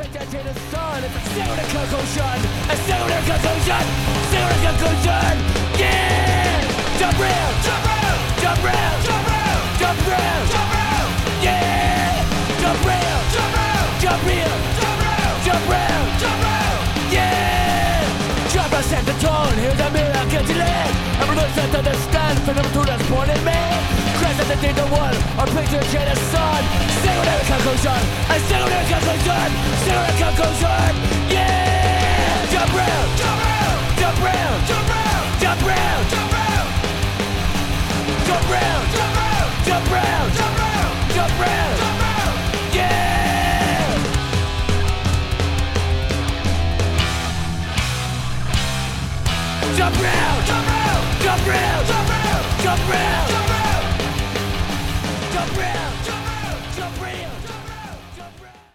to the sun. It's a singular conclusion. A singular conclusion. Singular conclusion. Yeah! Jump round! Jump round! Jump round! Jump round! Jump round! Jump round! Yeah! Jump round! Jump round! Jump round! Jump round! Jump round! Jump round! Yeah! Jump round, set the tone. Here's a miracle to land. I'm listen to the stand. From the to the sporting man. Crash at the thing the one. Our picture to the sun. Singular conclusion. A singular conclusion. Singular conclusion. Yeah! Jump round! Jump round! Jump round! Jump round! Jump round! Jump round! Jump round! Jump round! Jump round! Jump round! Jump round! Jump round!